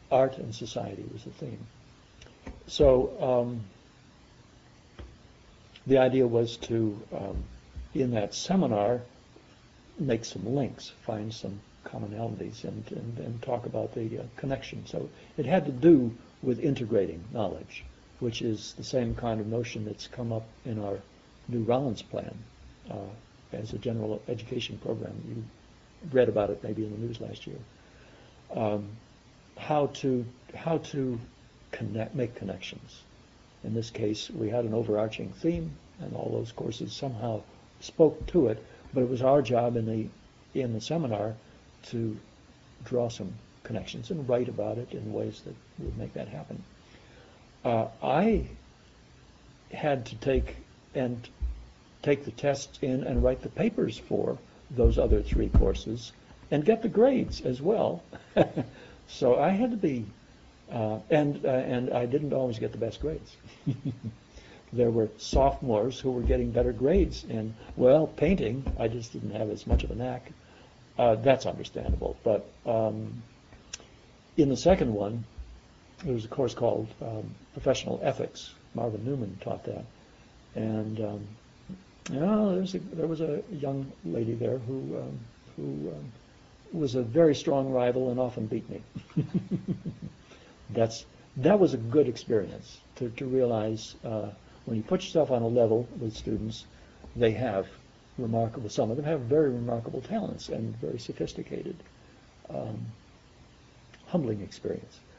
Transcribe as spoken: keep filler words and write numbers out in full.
art and society was the theme. So um, the idea was to, um, in that seminar, make some links, find some commonalities, and, and, and talk about the uh, connection. So it had to do with integrating knowledge, which is the same kind of notion that's come up in our new Rollins plan uh, as a general education program. You read about it maybe in the news last year. Um, how to how to connect, make connections. In this case, we had an overarching theme, and all those courses somehow spoke to it. But it was our job in the in the seminar to draw some connections and write about it in ways that would make that happen. Uh, I had to take and take the tests in and write the papers for those other three courses and get the grades as well. So I had to be, uh, and uh, and I didn't always get the best grades. There were sophomores who were getting better grades in, well, painting. I just didn't have as much of a knack. Uh, that's understandable. But um, in the second one, there was a course called um, Professional Ethics. Marvin Newman taught that. And um, you know, there was a, there was a young lady there who, um, who um, was a very strong rival and often beat me. That's, that was a good experience to, to realize uh, when you put yourself on a level with students, they have remarkable, some of them have very remarkable talents and very sophisticated, um, humbling experience.